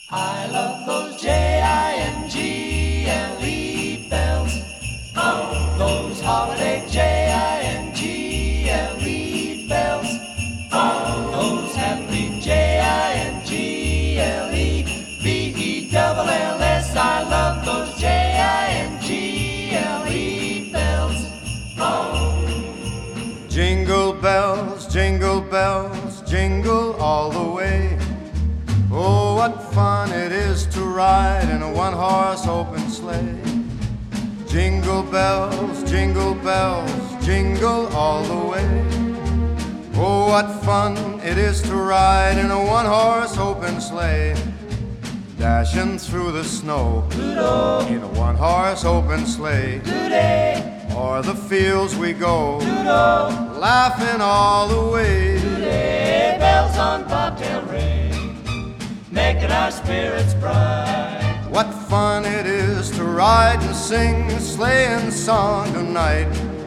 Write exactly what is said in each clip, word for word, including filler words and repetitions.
I love those J I N G L E bells. Oh, those holiday J I N G L E bells. Oh, those happy J I N G L E B E double L S. I love those J I N G L E bells. Oh. Jingle bells, jingle bells, jingle all the way. Oh, what fun it is to ride in a one-horse open sleigh. Jingle bells, jingle bells, jingle all the way. Oh, what fun it is to ride in a one-horse open sleigh. Dashing through the snow Doodle. in a one-horse open sleigh. Today, O'er the fields we go, doodle, laughing all the way. today, bells on bobtail ring, making our spirits bright. What fun it is to ride and sing a sleighing song tonight.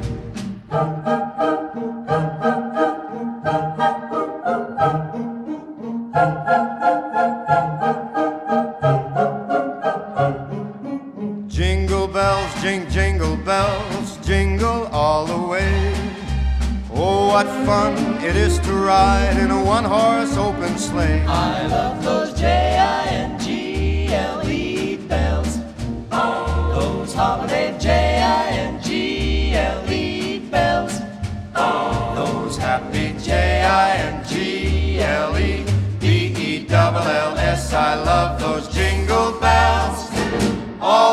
Jingle bells, jing, jingle bells, jingle all the way. Oh, what fun it is to ride in a one-horse open sleigh. I love those J I N G L E bells. Those holiday J I N G L E bells. Those happy J I N G L E B E double L S. I love those jingle bells all